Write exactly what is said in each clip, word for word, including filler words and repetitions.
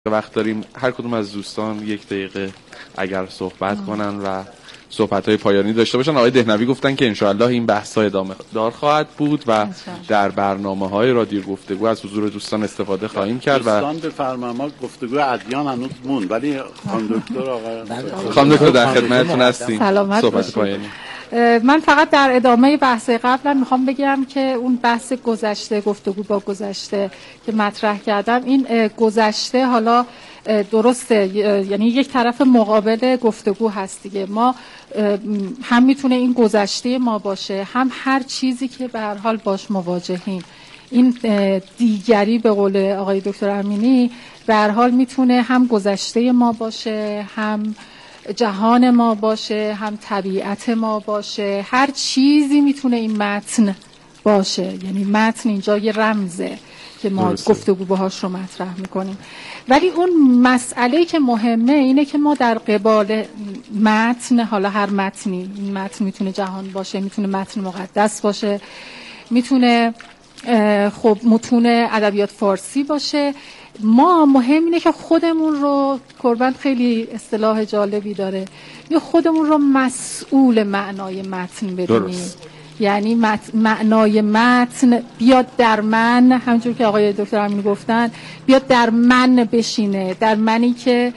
وقت داریم هر کدوم از دوستان یک دقیقه اگر صحبت آه. کنن و صحبت‌های پایانی داشته باشن. آقای دهنوی گفتن که انشاءالله این بحث‌ها ادامه دار خواهد بود و در برنامه‌های رادیو گفتگو از حضور دوستان استفاده خواهیم کرد. و دوستان بفرمایید، ما گفتگو ادیان هنوز مون، ولی خانم دکتر آقا خانم دکتر در خدمتتون هستیم. صحبت پایانی. من فقط در ادامه بحث قبلا میخوام بگم که اون بحث گذشته، گفتگو با گذشته که مطرح کردم، این گذشته حالا درسته، یعنی یک طرف مقابل گفتگو هست دیگه. ما هم میتونه این گذشته ما باشه، هم هر چیزی که به هر حال باش مواجهیم. این دیگری به قول آقای دکتر امینی به هر حال میتونه هم گذشته ما باشه، هم جهان ما باشه، هم طبیعت ما باشه. هر چیزی میتونه این متن باشه، یعنی متن اینجا یه رمزه که ما درسته. گفتگو باهاش رو مطرح میکنیم. ولی اون مسئله که مهمه اینه که ما در قبال متن، حالا هر متنی، این متن میتونه جهان باشه، میتونه متن مقدس باشه، میتونه خب متون ادبیات فارسی باشه، ما مهم اینه که خودمون رو، قربان خیلی اصطلاح جالبی داره، یا خودمون رو مسئول معنای متن بدونیم. یعنی مت... معنای متن بیاد در من، همونجور که آقای دکتر امینی گفتن، بیاد در من بشینه، در منی که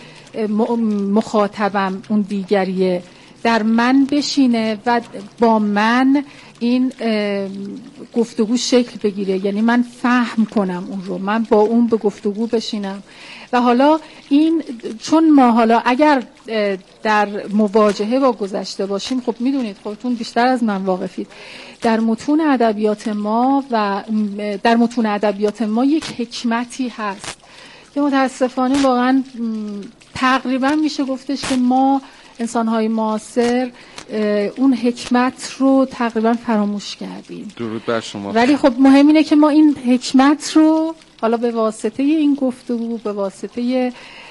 مخاطبم اون دیگریه، در من بشینه و با من این گفتگو شکل بگیره. یعنی من فهم کنم اون رو، من با اون به گفتگو بشینم. و حالا این چون ما حالا اگر در مواجهه با گذشته باشیم، خب میدونید، خودتون بیشتر از من واقفید، در متون ادبیات ما و در متون ادبیات ما یک حکمتی هست که متاسفانه واقعا تقریبا میشه گفتش که ما انسان‌های معاصر اون حکمت رو تقریبا فراموش کردیم. درود بر شما. ولی خب مهم اینه که ما این حکمت رو حالا به واسطه این گفتگو، به واسطه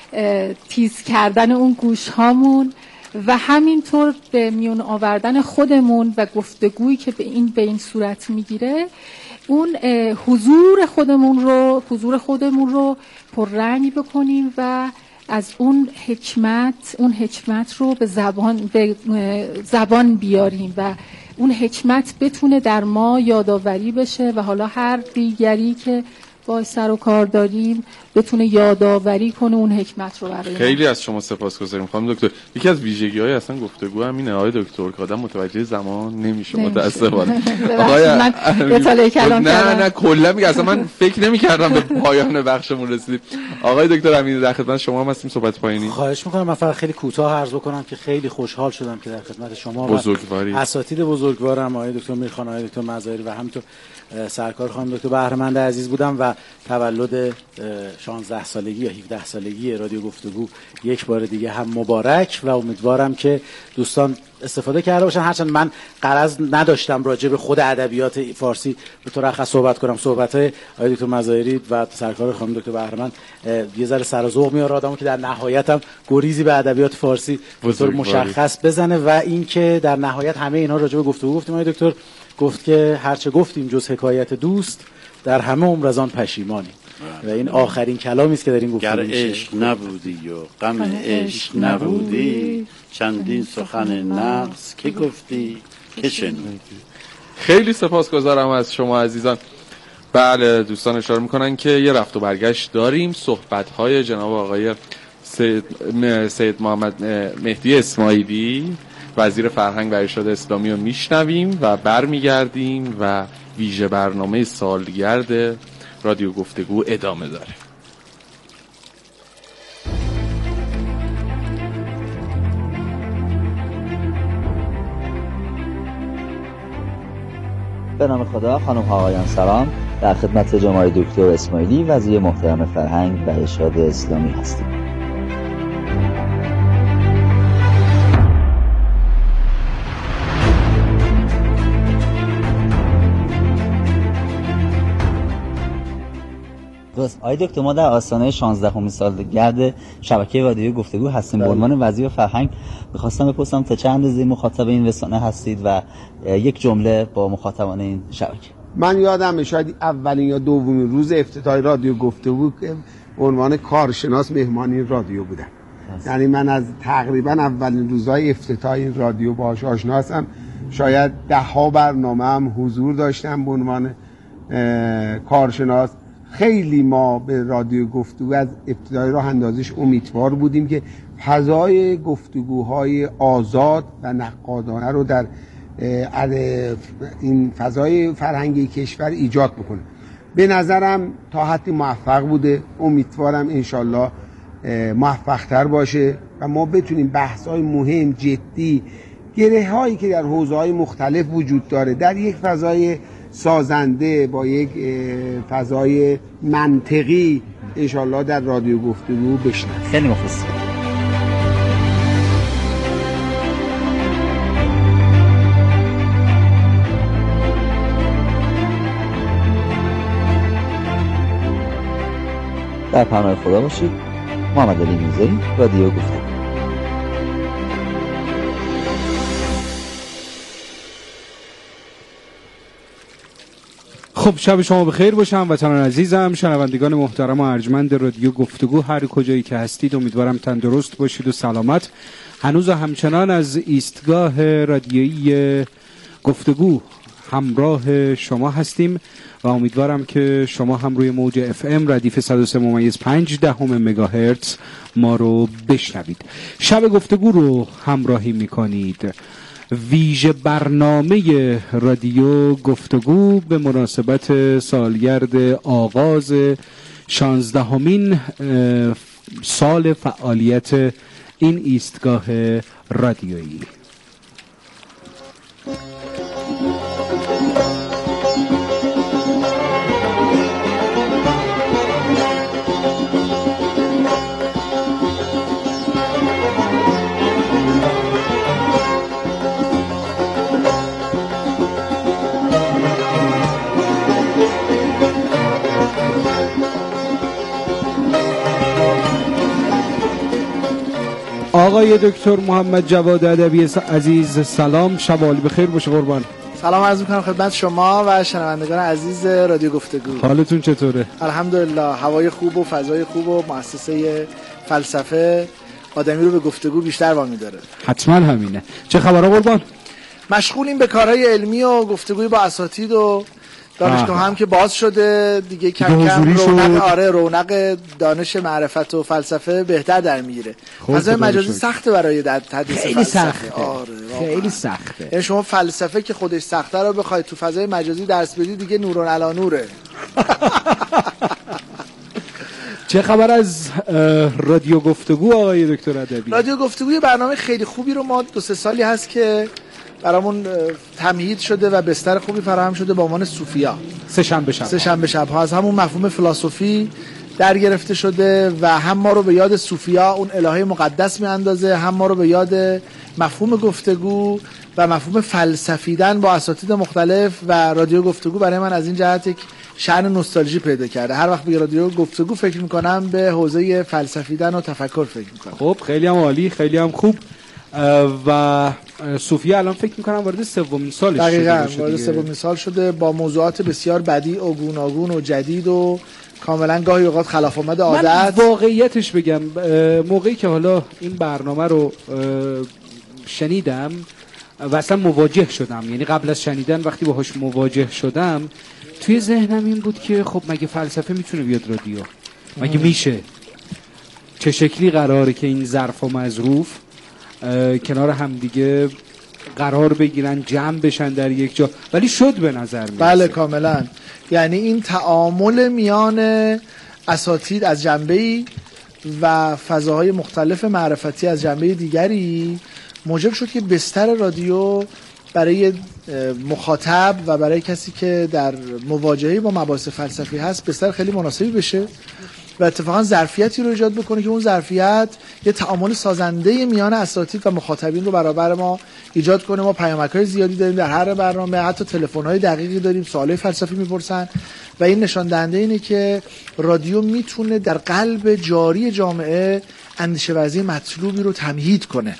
تیز کردن اون گوش هامون و همینطور به میون آوردن خودمون و گفتگویی که به این به این صورت میگیره، اون حضور خودمون رو حضور خودمون رو پررنگ بکنیم و از اون حکمت اون حکمت رو به زبان به زبان بیاریم و اون حکمت بتونه در ما یادآوری بشه و حالا هر دیگری که با سر و کار داریم بتونه یادآوری کنه اون حکمت رو برای ما. خیلی از شما سپاسگزاریم خانم دکتر. یکی از ویژگی‌های اصلا گفتگو همینه آقای دکتر که آدم متوجه زمان نمیشه متأسفانه. آقای من اطلاع کلام کردم. نه نه کلا میگم اصلا من فکر نمی‌کردم به پایان بخشمون رسیدیم. آقای دکتر امینی در خدمت شما هم هستیم. صحبت پایانی. خواهش می‌کنم. من فقط خیلی کوتاه عرض بکنم که خیلی خوشحال شدم که در خدمت شما بزرگواری اساتید بزرگوارم آقای دکتر میرخان، آقای دکتر مظاهری و همینطور سرکار خانم دکتر بهرمند عزیز بودم و تولد شانزده سالگی یا هفده سالگی رادیو گفتگو یک بار دیگه هم مبارک و امیدوارم که دوستان استفاده کرده باشن. هرچند من غرض نداشتم راجع به خود ادبیات فارسی به طور خاص صحبت کنم، صحبت‌های آقای دکتر مظاهری و سرکار خانم دکتر بهرمند یه ذره سر و ذوق میاره آدمو که در نهایت هم گریزی به ادبیات فارسی به طور مشخص بزنه و اینکه در نهایت همه اینا راجع به گفتگو گفتیم. آقای دکتر گفت که هرچه گفتیم جز حکایت دوست، در همه عمر از آن پشیمانی. و این آخرین کلامی است که در این گفتگو میشه. گر عشق نبودی و غم عشق نبودی، چندین سخن نقص که گفتی که شنودی. خیلی سپاسگزارم از شما عزیزان. بله دوستان اشاره میکنن که یه رفت و برگشت داریم. صحبت‌های جناب آقای سید, سید محمد مهدی اسماعیلی وزیر فرهنگ و ارشاد اسلامی رو میشنویم و برمیگردیم و ویژه برنامه سالگرد رادیو گفتگو ادامه داره. به نام خدا. خانم ها آقایان سلام. در خدمت جناب دکتر اسماعیلی وزیر محترم فرهنگ و ارشاد اسلامی هستیم. درست. آقای دکتر ما در آستانه شانزدهمین سالگرد شبکه رادیو گفتگو هستیم. به عنوان وزیر فرهنگ می‌خواستم بپرسم تا چه اندازه مخاطب این رسانه هستید و یک جمله با مخاطبان این شبکه. من یادمه شاید اولین یا دومین روز افتتاح رادیو گفتگو عنوان کارشناس مهمان این رادیو بودم. یعنی من از تقریبا اولین روزهای افتتاح این رادیو باهاش آشنا هستم. شاید ده ها برنامه هم حضور داشتم به عنوان کارشناس. خیلی ما به رادیو گفتگو از ابتدای راه اندازیش امیدوار بودیم که فضای گفتگوهای آزاد و نقادانه رو در این فضای فرهنگی کشور ایجاد بکنه. به نظرم تا حدی موفق بوده. امیدوارم انشالله موفق‌تر باشه و ما بتونیم بحث‌های مهم، جدی، گره هایی که در حوزه‌های مختلف وجود داره در یک فضای سازنده با یک فضای منطقی انشالله در رادیو گفتگو بشنویم. خیلی مخلصم. در پناه خدا باشید. محمد علی میرزایی، رادیو گفتگو. خب شب شما بخیر باشه هموطنان عزیزم، شنوندگان محترم و ارجمند رادیو گفتگو، هر کجایی که هستید امیدوارم تندرست باشید و سلامت. هنوز همچنان از ایستگاه رادیویی گفتگو همراه شما هستیم و امیدوارم که شما هم روی موج اف ام ردیف صد و سه ممیز پنج دهم مگاهرتز ما رو بشنوید. شب گفتگو رو همراهی میکنید. ویژه برنامه رادیو گفتگو به مناسبت سالگرد آغاز شانزدهمین سال فعالیت این ایستگاه رادیویی. آقای دکتر محمد جواد ادبی عزیز سلام، شب عالی بخیر باشه قربان. سلام عرض می‌کنم خدمت شما و شنوندگان عزیز رادیو گفتگو. حالتون چطوره؟ الحمدلله، هوای خوب و فضای خوب و مؤسسه فلسفه آدمی رو به گفتگو بیشتر وامی داره. حتما همینه. چه خبرها قربان؟ مشغولیم به کارهای علمی و گفتگوی با اساتید و دانشگاه هم که باز شده دیگه کم کم رونق آره رونق دانش معرفت و فضای بهتر در میگیره. فضای مجازی سخته برای تدریس خیلی فلسفه. سخته. آره خیلی سخته. یعنی شما فلسفه که خودش سخته رو بخواید تو فضای مجازی درس بدی دیگه نورون علی نوره. چه خبر از رادیو گفتگو آقای دکتر ادبی؟ رادیو گفتگو یه برنامه خیلی خوبی رو ما دو سه سالی هست که برامون تمهید شده و بستر خوبی فراهم شده با عنوان صوفیا. سه شنبه شب سه شنبه شب ها از همون مفهوم فلسفی در گرفته شده و هم ما رو به یاد صوفیا اون الهه مقدس میاندازه، هم ما رو به یاد مفهوم گفتگو و مفهوم فلسفیدن با اساتید مختلف و رادیو گفتگو برای من از این جهت یک شأن نوستالژی پیدا کرده. هر وقت به رادیو گفتگو فکر میکنم به حوزه فلسفیدن و تفکر فکر میکنم. خب خیلی هم عالی، خیلی هم خوب. و صوفیا الان فکر میکنم وارد سومین سالش شده. دقیقاً وارد سومین سال شده با موضوعات بسیار بدیع و گوناگون و جدید و کاملا گاهی اوقات خلاف آمد عادت. من واقعیتش بگم موقعی که حالا این برنامه رو شنیدم و اصلا مواجه شدم، یعنی قبل از شنیدن وقتی باهاش مواجه شدم توی ذهنم این بود که خب مگه فلسفه میتونه بیاد رادیو؟ مگه میشه؟ چه شکلی قراره که این ظرف و مظروف کنار هم دیگه قرار بگیرن، جمع بشن در یک جا؟ ولی شد به نظر میاد. بله کاملا. یعنی این تعامل میان اساتید از جنبه‌ای و فضاهای مختلف معرفتی از جنبه دیگری موجب شد که بستر رادیو برای مخاطب و برای کسی که در مواجهه با مباحث فلسفی هست بستر خیلی مناسبی بشه و اتفاقا ظرفیتی رو ایجاد بکنه که اون ظرفیت یه تعامل سازنده میان اساتید و مخاطبین رو برابر ما ایجاد کنه. ما پیامک‌های زیادی داریم در هر برنامه، حتی تلفن‌های دقیقی داریم، سوالای فلسفی میپرسن و این نشان دهنده اینه که رادیو میتونه در قلب جاری جامعه اندیشه ورزی مطلوبی رو تمهید کنه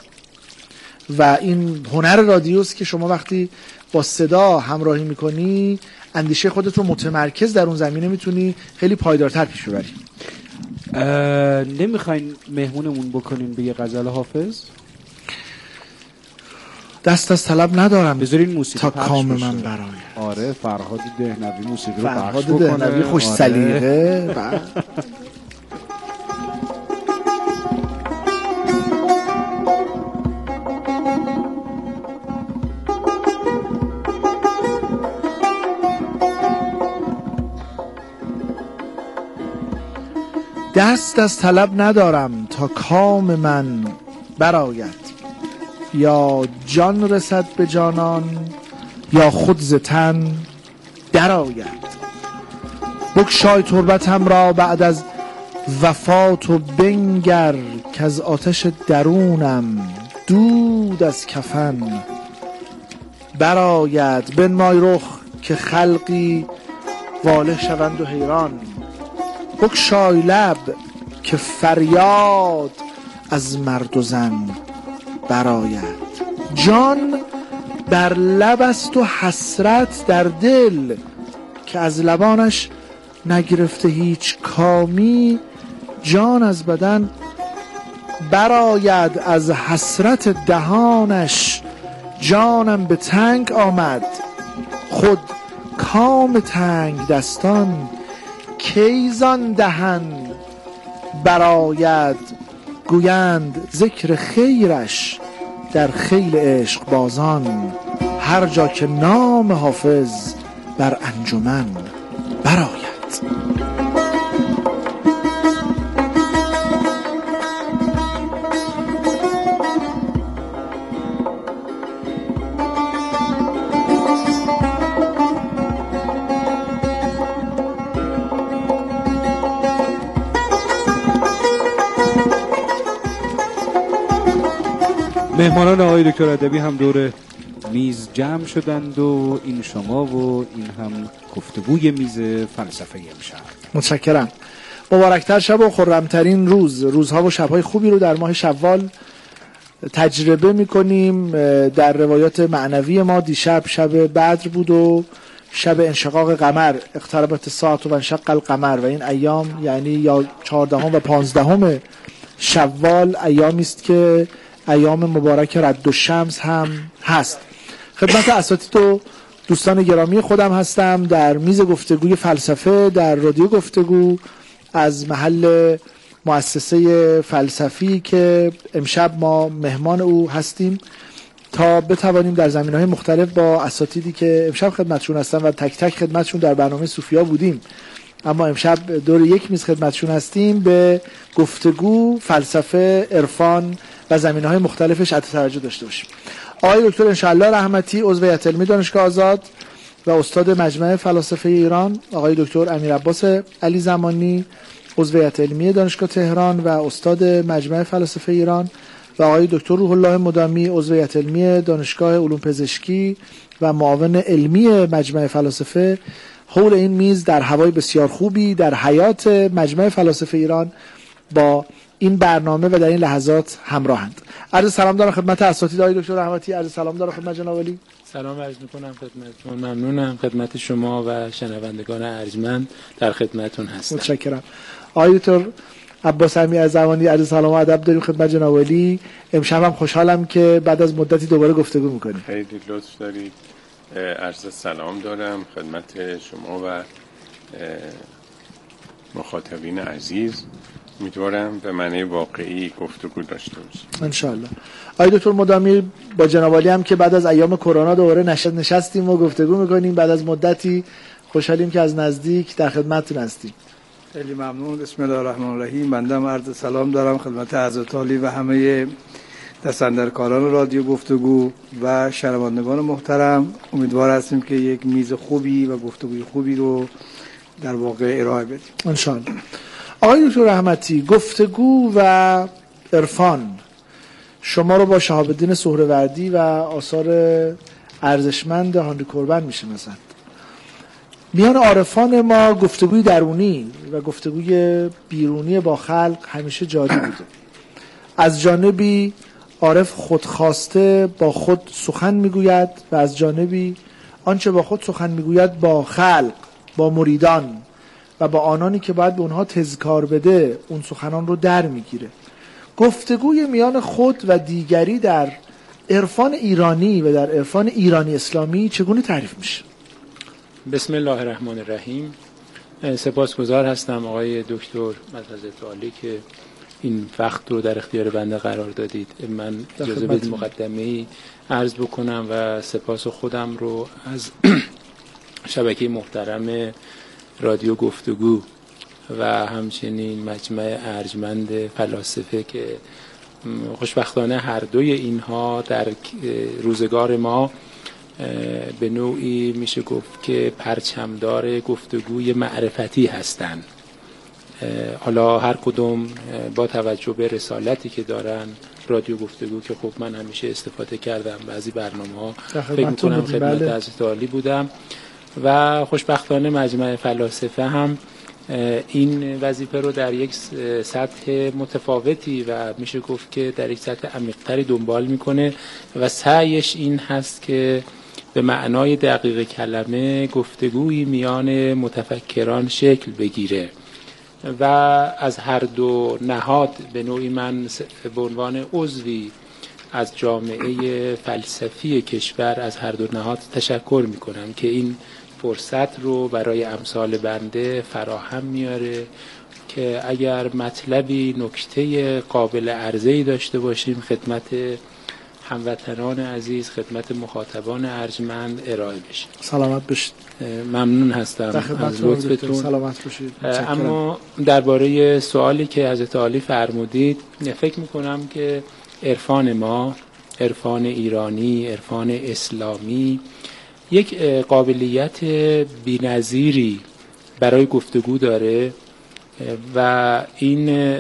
و این هنر رادیوست که شما وقتی با صدا همراهی میکنی اندیشه خودت رو متمرکز در اون زمینه میتونی خیلی پایدارتر پیش ببری. نمیخواین مهمونمون بکنین به یه غزل حافظ؟ دست از طلب ندارم بذارین موسیقی تا کام من برای. آره فرهاد دهنوی موسیقی رو پخش بکنه. فرهاد دهنوی خوش آره. سلیقه. دست از طلب ندارم تا کام من برآید، یا جان رسد به جانان یا خود ز تن درآید. بگشای تربتم را بعد از وفات و بنگر، که از آتش درونم دود از کفن برآید. بنمای رخ که خلقی واله شوند و حیران، بگشای لب که فریاد از مرد و زن برآید. جان بر لب است و حسرت در دل، که از لبانش نگرفته هیچ کامی. جان از بدن برآید از حسرت دهانش، جانم به تنگ آمد خود کام تنگ دستان. کیزان دهن برآید، گویند ذکر خیرش در خیل عشق بازان. هر جا که نام حافظ بر انجمن برآید. مهمانان آقای دکتر ادبی هم دور میز جمع شدند و این شما و این هم گفتگوی میز فلسفه امشب. متشکرم. مبارکتر شب و خرمترین روز، روزها و شبهای خوبی رو در ماه شوال تجربه میکنیم. در روایات معنوی ما دیشب شب بدر بود و شب انشقاق قمر، اقتربت الساعة و انشق القمر، و این ایام یعنی یا چهاردهم و پانزدهم شوال ایامی است که ایام مبارک رد الشمس هم هست. خدمت اساتید و دوستان گرامی خودم هستم در میز گفتگوی فلسفه در رادیو گفتگو از محل مؤسسه فلسفی که امشب ما مهمان او هستیم تا بتوانیم در زمینه‌های مختلف با اساتیدی که امشب خدمتشون هستن و تک تک خدمتشون در برنامه صوفیا بودیم، اما امشب دور یک میز خدمتشون هستیم، به گفتگو، فلسفه، عرفان و زمینه‌های مختلفش عطا توجه داشته باشیم. آقای دکتر انشاءالله رحمتی، عضو هیئت علمی دانشگاه آزاد و استاد مجمع فلاسفه ایران، آقای دکتر امیرعباس علی زمانی، عضو هیئت علمی دانشگاه تهران و استاد مجمع فلاسفه ایران، و آقای دکتر روح الله مدامی، عضو هیئت علمی دانشگاه علوم پزشکی و معاون علمی مجمع فلاسفه، حول این میز در هوای بسیار خوبی در حیات مجمع فلاسفه ایران با این برنامه و در این لحظات همراهند. عرض سلام دارم خدمت اساتید آقای دکتر رحمتی، عرض سلام دارم خدمت جناب علی. سلام عرض می‌کنم خدمتتون، ممنونم، خدمت شما و شنوندگان ارجمند در خدمتتون هستم. متشکرم. آقای دکتر عباس امیر زمانی، عرض سلام و ادب داریم خدمت جناب علی. امشب هم خوشحالم که بعد از مدتی دوباره گفتگو می‌کنیم. خیلی لطف دارید. عرض سلام دارم خدمت شما و مخاطبین عزیز. امیدوارم به معنی واقعی گفتگو داشته باشیم ان شاء الله. آقای دکتر مدامی، با جناب علی هم که بعد از ایام کرونا دوباره نشستیم و گفتگو میکنیم بعد از مدتی، خوشحالیم که از نزدیک در خدمتتون هستیم. خیلی ممنون. بسم الله الرحمن الرحیم. بنده هم عرض سلام دارم خدمت حضرت عالی و همه دستاندرکاران رادیو گفتگو و شنوندگان محترم. امیدوار هستیم که یک میز خوبی و گفتگوی خوبی رو در واقع ارائه بدیم ان شاء الله. آقای دکتر رحمتی، گفتگو و عرفان شما رو با شهاب الدین سهروردی و آثار ارزشمند هانری کوربن میشناسند. میان عارفان ما گفتگوی درونی و گفتگوی بیرونی با خلق همیشه جاری بوده. از جانبی عارف خودخواسته با خود سخن میگوید و از جانبی آنچه با خود سخن میگوید با خلق، با مریدان و با آنانی که باید به اونها تذکار بده اون سخنان رو در میگیره. گفتگوی میان خود و دیگری در عرفان ایرانی و در عرفان ایرانی اسلامی چگونه تعریف میشه؟ بسم الله الرحمن الرحیم. سپاسگزار هستم آقای دکتر مدحت عالی که این وقت رو در اختیار بنده قرار دادید. من اجازه بدید مقدمه‌ای عرض بکنم و سپاس خودم رو از شبکه محترم رادیو گفتگو و همچنین مجمع ارجمند فلاسفه که خوشبختانه هر دوی اینها در روزگار ما به نوعی میشه گفت که پرچمدار گفتگوی معرفتی هستند. حالا هر کدوم با توجه به رسالتی که دارن، رادیو گفتگو که خب من همیشه استفاده کردم، بعضی برنامه‌ها فکر می‌کنم خدمت حضرت عالی بودم و خوشبختانه مجمع فلاسفه هم این وظیفه رو در یک سطح متفاوتی و میشه گفت که در یک سطح عمیق‌تری دنبال میکنه و سعیش این هست که به معنای دقیق کلمه گفتگویی میان متفکران شکل بگیره و از هر دو نهاد به نوعی من به عنوان عضوی از جامعه فلسفی کشور از هر دو نهاد تشکر میکنم که این فرصت رو برای امثال بنده فراهم میاره که اگر مطلبی نکته قابل عرضه‌ای داشته باشیم خدمت هموطنان عزیز، خدمت مخاطبان ارجمند ارائه بشه. سلامت باشید. ممنون هستم از لطفتون. سلامت باشید. اما درباره سوالی که حضرت عالی فرمودید، فکر میکنم که عرفان ما، عرفان ایرانی، عرفان اسلامی یک قابلیت بی‌نظیری برای گفتگو داره و این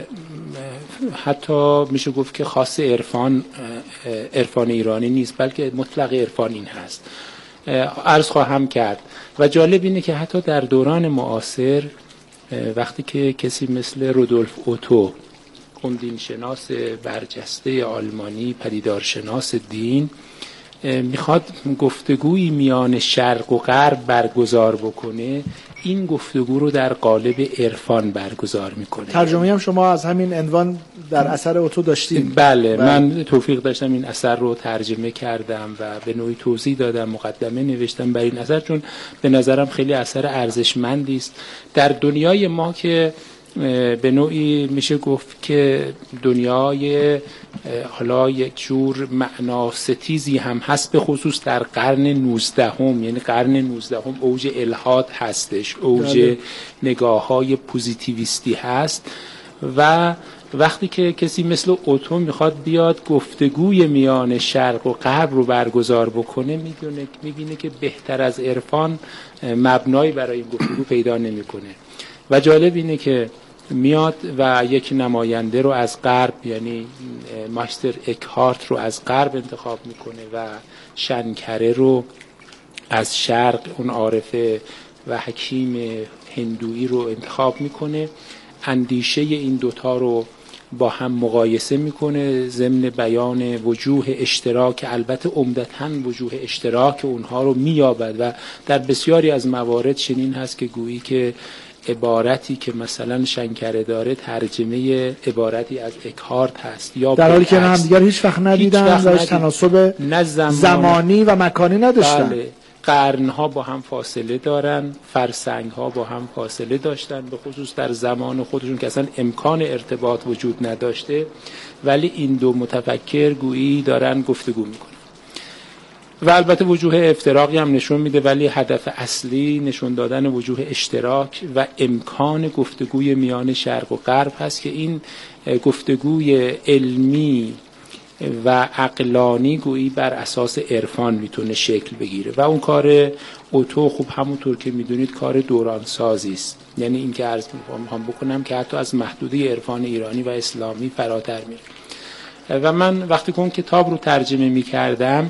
حتی میشه گفت که خاص عرفان عرفان ایرانی نیست بلکه مطلق عرفان این هست. عرض خواهم کرد و جالب اینه که حتی در دوران معاصر وقتی که کسی مثل رودولف اوتو، اون دینشناس برجسته آلمانی، پدیدارشناس دین، میخواد گفتگویی میان شرق و غرب برگزار بکنه، این گفتگو رو در قالب عرفان برگزار میکنه. ترجمه هم شما از همین عنوان در اثر اوتو داشتید؟ بله, بله من توفیق داشتم این اثر رو ترجمه کردم و به نوعی توضیح دادم، مقدمه نوشتم بر این اثر، چون به نظرم خیلی اثر ارزشمندی است. در دنیای ما که به نوعی میشه گفت که دنیای حالا یک جور معناستیزی هم هست، به خصوص در قرن نوزدهم، یعنی قرن نوزدهم اوج الحاد هستش، اوج نگاه های پوزیتیویستی هست و وقتی که کسی مثل اوتو میخواد بیاد گفتگوی میان شرق و غرب رو برگزار بکنه، میدونه میبینه که بهتر از عرفان مبنایی برای این گفتگو پیدا نمیکنه و جالب اینه که میاد و یک نماینده رو از غرب، یعنی ماستر اکهارت رو از غرب انتخاب میکنه و شنکره رو از شرق، اون عارف و حکیم هندویی رو انتخاب میکنه، اندیشه این دوتا رو با هم مقایسه میکنه ضمن بیان وجوه اشتراک، البته عمدتاً وجوه اشتراک اونها رو مییابد و در بسیاری از موارد چنین هست که گویی که عبارتی که مثلا شنکره داره ترجمه عبارتی از اکهارت هست، یا در حالی که هم دیگر هیچ وقت ندیدن و هیچ تناسب زمانی و مکانی نداشتن. بله. قرنها با هم فاصله دارن، فرسنگها با هم فاصله داشتن، به خصوص در زمان خودشون که اصلا امکان ارتباط وجود نداشته، ولی این دو متفکر گویی دارن گفتگو میکنن و البته وجوه افتراقی هم نشون میده، ولی هدف اصلی نشون دادن وجوه اشتراک و امکان گفتگوی میان شرق و غرب هست که این گفتگوی علمی و عقلانی گویی بر اساس عرفان میتونه شکل بگیره و اون کار اوتو خوب همونطور که میدونید کار دوران سازی است، یعنی این که عرض میخوام بکنم که حتی از محدوده عرفان ایرانی و اسلامی فراتر میره و من وقتی که اون کتاب رو ترجمه میکردم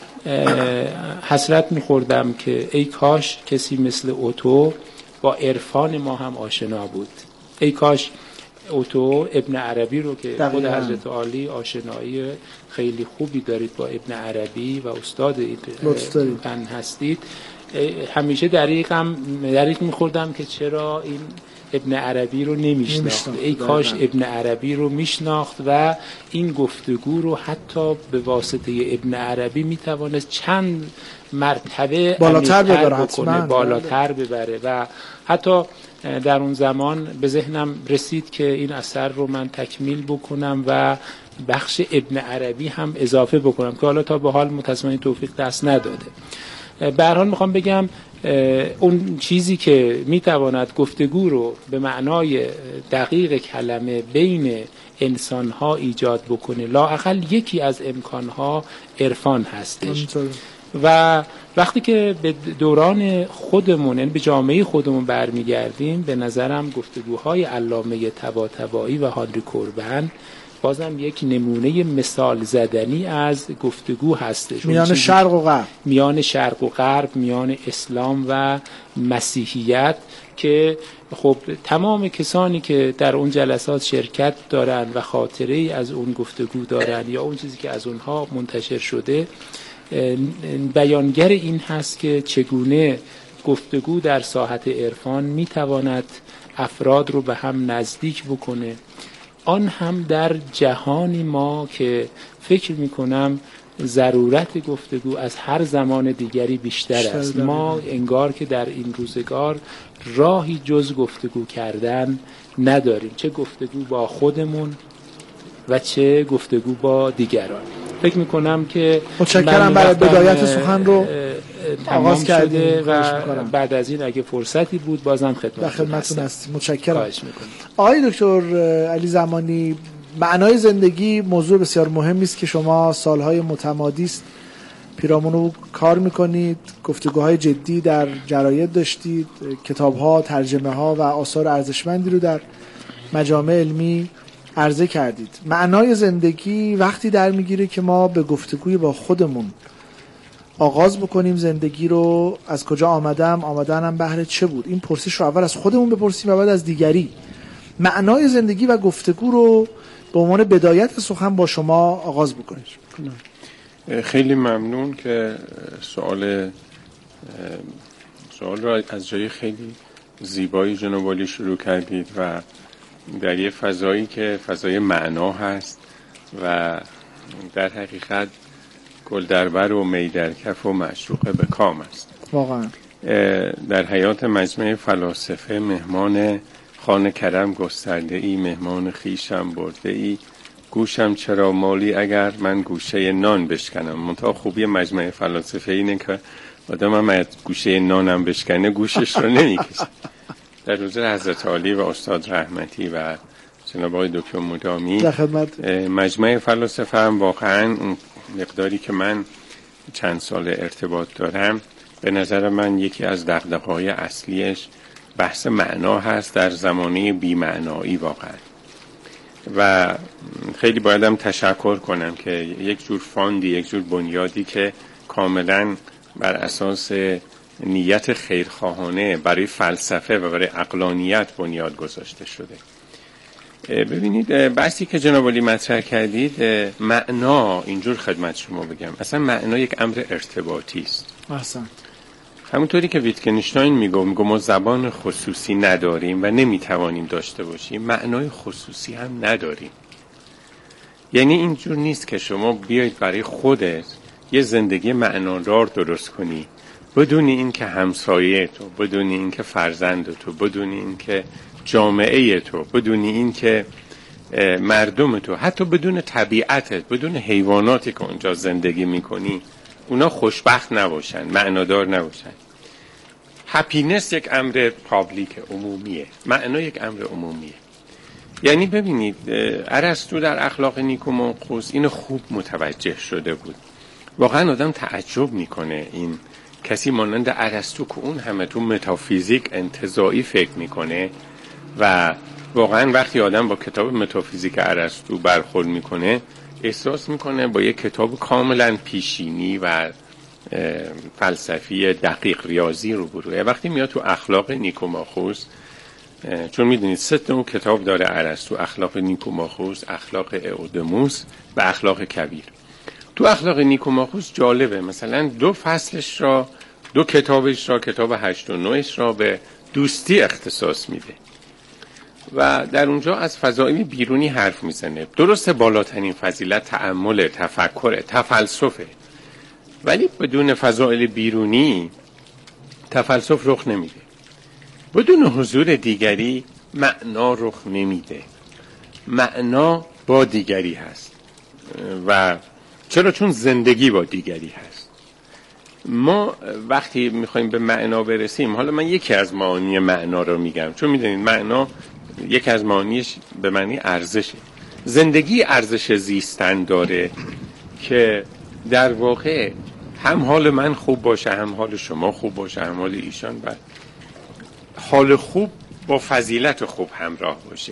حسرت میخوردم که ای کاش کسی مثل اوتو با عرفان ما هم آشنا بود، ای کاش اوتو ابن عربی رو که خود حضرت عالی آشنایی خیلی خوبی دارید با ابن عربی و استاد این فن هستید، همیشه دریغم دریغ میخوردم که چرا این ابن عربی رو نمیشناخت. ای کاش ابن عربی رو میشناخت و این گفتگو رو حتی به واسطه ابن عربی میتوانست چند مرتبه بالاتر ببره، بکنه، بالاتر ببره. و حتی در اون زمان به ذهنم رسید که این اثر رو من تکمیل بکنم و بخش ابن عربی هم اضافه بکنم که حالا تا به حال متاسفانه توفیق دست نداده. به هر حال میخوام بگم اون چیزی که میتواند گفتگو رو به معنای دقیق کلمه بین انسانها ایجاد بکنه، لااقل یکی از امکانها عرفان هستش. و وقتی که به دوران خودمون، یعنی به جامعه خودمون برمیگردیم، به نظرم گفتگوهای علامه طباطبایی و هانری کوربن بازم یک نمونه مثال زدنی از گفتگو هستش، میان شرق و غرب، میان شرق و غرب، میان اسلام و مسیحیت، که خب تمام کسانی که در اون جلسات شرکت دارن و خاطره از اون گفتگو دارن یا اون چیزی که از اونها منتشر شده بیانگر این هست که چگونه گفتگو در ساحت عرفان میتواند افراد رو به هم نزدیک بکنه، آن هم در جهانی ما که فکر میکنم ضرورت گفتگو از هر زمان دیگری بیشتر است. ما انگار که در این روزگار راهی جز گفتگو کردن نداریم، چه گفتگو با خودمون و چه گفتگو با دیگران. فکر میکنم که متشکرم برای بدایت سخن رو آغاز کرده و بعد از این اگه فرصتی بود بازم خدمت خدمتتون هستیم. متشکرم. آقای دکتر علی زمانی، معنای زندگی موضوع بسیار مهمی است که شما سالهای متمادی است پیرامون کار میکنید، گفتگوهای جدی در جراید داشتید، کتاب‌ها، ترجمه‌ها و آثار ارزشمندی رو در مجامع علمی عرضه کردید. معنای زندگی وقتی در میگیره که ما به گفتگوی با خودمون آغاز بکنیم، زندگی رو از کجا آمدم، آمدنم بهر چه بود، این پرسش رو اول از خودمون بپرسیم و بعد از دیگری. معنای زندگی و گفتگو رو به عنوان بدایت سخن با شما آغاز بکنیم. خیلی ممنون که سوال سوال را از جای خیلی زیبایی جناب عالی شروع کردید و در یه فضایی که فضای معنا هست و در حقیقت گل در بر و می در کف و معشوقه به کام است. واقعا در حیات مجمع فلاسفه مهمان خانه کرم گسترده ای، مهمان خیشم برده ای، گوشم چرا مالی اگر من گوشه نان بشکنم. منتها خوبی مجمع فلاسفه اینه که آدم هم از گوشه نانم بشکنه گوشش رو نمیکشه. در حضور حضرت عالی و استاد رحمتی و جناب آقای دکتر مدامی در خدمت. مجمع فلاسفه هم واقعا اون مقداری که من چند سال ارتباط دارم به نظر من یکی از دغدغه‌های اصلیش بحث معنا هست در زمانه بی‌معنایی واقعا. و خیلی بایدم تشکر کنم که یک جور فاندی، یک جور بنیادی که کاملا بر اساس نیت خیرخواهانه برای فلسفه و برای عقلانیت بنیاد گذاشته شده. ببینید بحثی که جناب عالی مطرح کردید، معنا، اینجور خدمت شما بگم، اصلا معنا یک امر ارتباطی است. احسن. همونطوری که ویتکنشتاین میگه میگه ما زبان خصوصی نداریم و نمیتوانیم داشته باشیم، معنای خصوصی هم نداریم. یعنی اینجور نیست که شما بیایید برای خودت یه زندگی معنادار درست کنی بدون این که همسایه تو، بدون این که فرزند تو، بدون این که جامعه تو، بدون این که مردم تو، حتی بدون طبیعتت، بدون حیواناتی که اونجا زندگی میکنی اونا خوشبخت نباشن، معنادار نباشن. هپینس یک امر پابلیک، عمومیه. معنا یک امر عمومیه. یعنی ببینید ارسطو در اخلاق نیکوماخوس اینو خوب متوجه شده بود. واقعا آدم تعجب میکنه این کسی مانند ارسطو که اون همه تو متافیزیک انتزاعی فکر میکنه و واقعا وقتی آدم با کتاب متافیزیک ارسطو برخورد میکنه احساس میکنه با یک کتاب کاملا پیشینی و فلسفی دقیق ریاضی روبروه. وقتی میاد تو اخلاق نیکوماخوس، چون میدونید سه تا کتاب داره ارسطو، اخلاق نیکوماخوس، اخلاق اودموس و اخلاق کبیر. تو اخلاق نیکوماخوس جالبه، مثلا دو فصلش را دو کتابش را، کتاب هشت و نوش را به دوستی اختصاص میده و در اونجا از فضائل بیرونی حرف میزنه. درسته بالاترین فضیلت تأمل، تفکر، تفلسفه، ولی بدون فضائل بیرونی تفلسف رخ نمیده. بدون حضور دیگری معنا رخ نمیده. معنا با دیگری هست و چرا؟ چون زندگی با دیگری هست. ما وقتی میخوایم به معنا برسیم، حالا من یکی از معانی معنا رو میگم، چون میدونید معنا یکی از معانیش به معنی ارزشه. زندگی ارزش زیستن داره که در واقع هم حال من خوب باشه، هم حال شما خوب باشه، هم حال ایشان، و حال خوب با فضیلت خوب همراه باشه.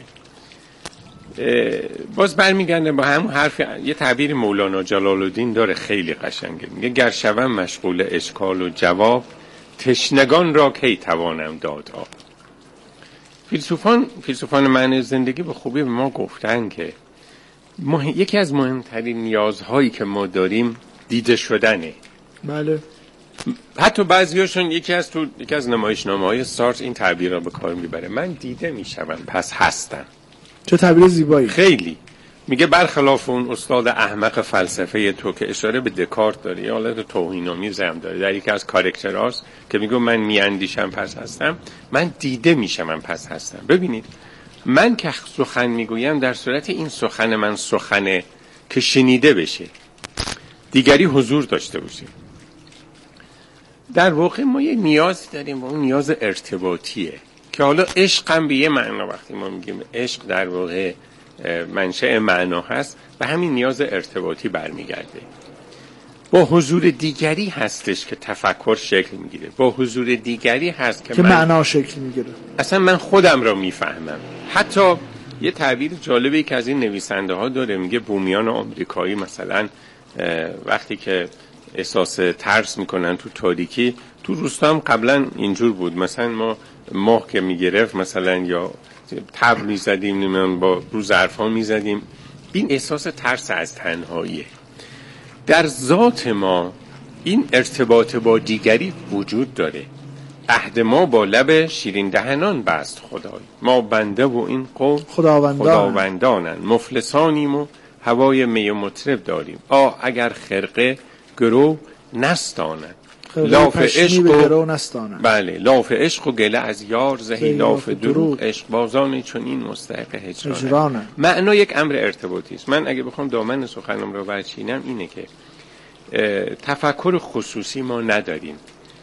باز برمیگرده با همون حرف، یه تعبیر مولانا جلال الدین داره خیلی قشنگه، میگه گر شوم مشغول اشکال و جواب، تشنگان را کی توانم داد آب. فیلسوفان فیلسوفان معنی زندگی به خوبی به ما گفتن که مح... یکی از مهمترین نیازهایی که ما داریم دیده شدنه. بله. حتی بعضیاشون یکی از تو یکی از نمایشنامه‌های سارتر این تعبیر را به کار میبره، من دیده میشم پس هستم. چه تعبیر زیبایی. خیلی. میگه برخلاف اون استاد احمق فلسفه تو که اشاره به دکارت داره، یه حالت توهین‌آمیز هم داره در یکی از کاراکترهاست که میگه من میاندیشم پس هستم، من دیده میشم پس هستم. ببینید من که سخن میگویم در صورت این سخن من سخنه که شنیده بشه، دیگری حضور داشته باشه. در واقع ما یه نیازی داریم و اون نیاز ارتباطیه که حالا عشق هم به یه معنا، وقتی ما میگیم عشق در واقع منشأ معنا هست و همین نیاز ارتباطی برمیگرده. با حضور دیگری هستش که تفکر شکل میگیره، با حضور دیگری هست که, که من معنا شکل میگیره. اصلا من خودم را میفهمم. حتی یه تعبیر جالبی که از این نویسنده ها داره، میگه بومیان آمریکایی مثلا وقتی که احساس ترس میکنن تو تاریکی، تو روستا هم قبلا اینجور بود، مثلا ما ماه که میگرفت مثلا یا تبر میزدیم، نمیدونم با رو ظرفا میزدیم، این احساس ترس از تنهاییه. در ذات ما این ارتباط با دیگری وجود داره. عهد ما با لب شیرین دهنان بست خدای، ما بنده و این قوم خداوندان خداوندانن، مفلسانیم و هوای می و مطرب داریم، آه اگر خرقه گرو نستانن، لاف عشق و بله لاف عشق و گله از یار زهی لاف دروغ، عشق بازان چون این مستحق هجرانه. معنا یک امر ارتباطی است. من اگه بخوام دامن سخنم رو برچینم اینه که تفکر خصوصی ما نداریم،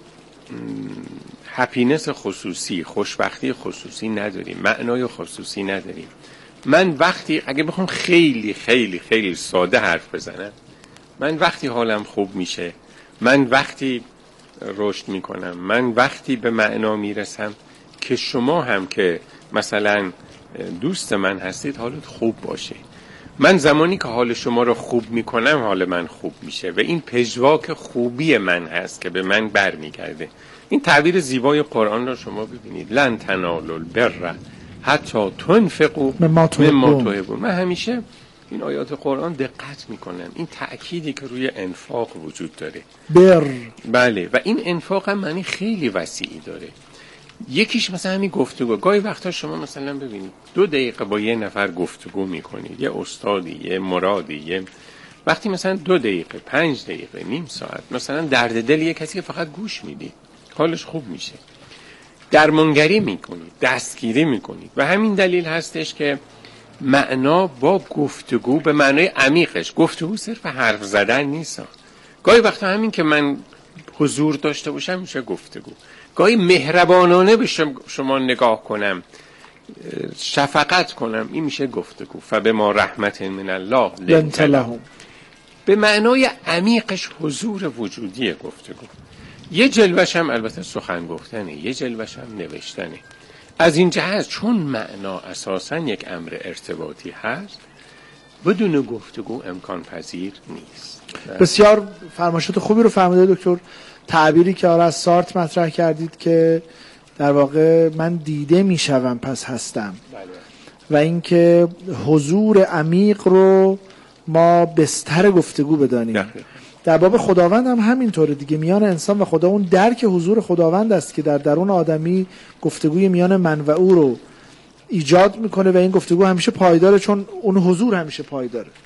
هپینس خصوصی، خوشبختی خصوصی نداریم، معنای خصوصی نداریم. من وقتی اگه بخوام خیلی خیلی خیلی ساده حرف بزنم، من وقتی حالم خوب میشه، من وقتی رشد میکنم، من وقتی به معنا میرسم که شما هم که مثلا دوست من هستید حالت خوب باشه. من زمانی که حال شما رو خوب میکنم حال من خوب میشه و این پژواک خوبی من هست که به من برمیگرده. این تعبیر زیبای قرآن رو شما ببینید، لن تنالوا البر حتی تنفقوا مما تحبون. من همیشه این آیات قرآن دقت میکنم، این تأکیدی که روی انفاق وجود داره. بر بله، و این انفاق هم معنی خیلی وسیعی داره. یکیش مثلا همین گفتگو. گاهی وقتا شما مثلا ببینید دو دقیقه با یه نفر گفتگو میکنید، یه استادی، یه مرادی، یه وقتی مثلا دو دقیقه، پنج دقیقه، نیم ساعت مثلا درد دل یه کسی که فقط گوش میدید، حالش خوب میشه. درمانگری میکنید، دستگیری میکنید و همین دلیل هستش که معنا با گفتگو به معنای عمیقش، گفتگو صرف حرف زدن نیست. گاهی وقتا همین که من حضور داشته باشم میشه گفتگو. گاهی مهربانانه به شما نگاه کنم، شفقت کنم، این میشه گفتگو. فبما رحمت من الله لنت لهم. به معنای عمیقش حضور وجودی گفتگو. یه جلوش هم البته سخن گفتنه، یه جلوش هم نوشتنه. از این جهت چون معنا اساساً یک امر ارتباطی هست، بدون گفتگو امکان پذیر نیست. بسیار فرمایشات خوبی رو فرموده دکتر. تعبیری که آره از سارت مطرح کردید که در واقع من دیده میشوم پس هستم، بله. و اینکه حضور عمیق رو ما بستر گفتگو بدانیم. دقیقا. در باب خداوند هم همینطوره دیگه. میان انسان و خدا اون درک حضور خداوند است که در درون آدمی گفتگوی میان من و او رو ایجاد میکنه و این گفتگو همیشه پایداره، چون اون حضور همیشه پایداره.